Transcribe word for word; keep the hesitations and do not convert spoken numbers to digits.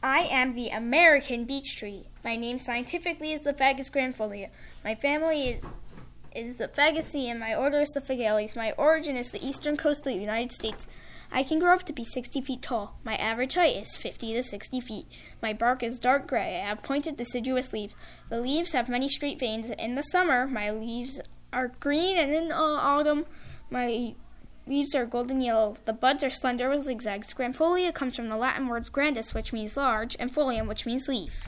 I am the American beech tree. My name scientifically is the Fagus grandifolia. My family is is the Fagaceae and my order is the Fagales. My origin is the eastern coast of the United States. I can grow up to be sixty feet tall. My average height is fifty to sixty feet. My bark is dark gray. I have pointed deciduous leaves. The leaves have many straight veins. In the summer, my leaves are green, and in uh, autumn, my leaves are golden yellow. The buds are slender with zigzags. Grandifolia comes from the Latin words grandis, which means large, and folium, which means leaf.